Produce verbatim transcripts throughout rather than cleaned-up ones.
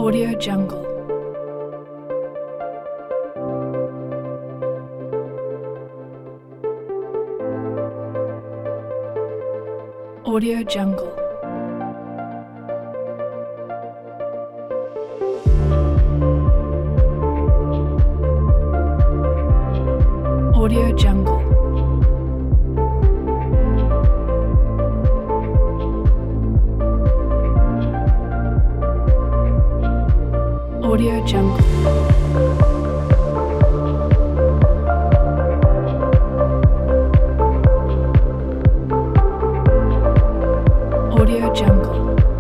Audio Jungle. Audio Jungle. Audio Jungle. Audio Jungle. Audio Jungle.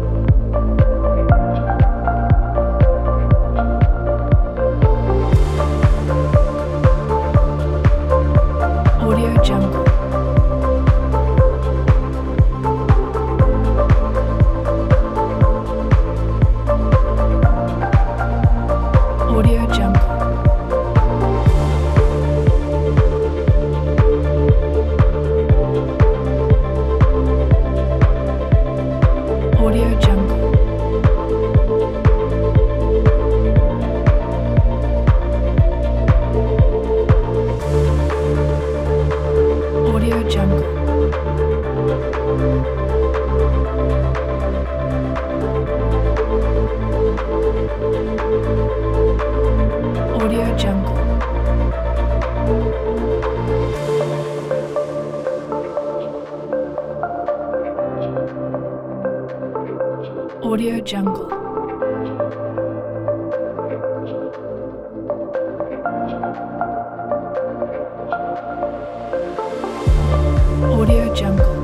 Audio Jungle. Audio Jungle. Audio Jungle. Audio Jungle. Audio Jungle. Audio Jungle. Audio Jungle.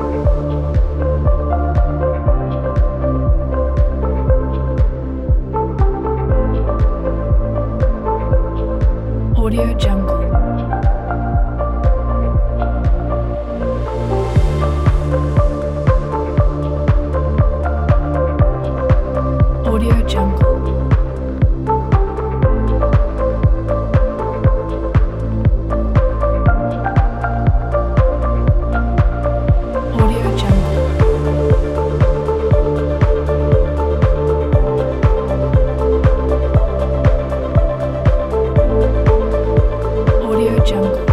Audio Jungle. Audio Jungle. Audio Jungle. Audio Jungle.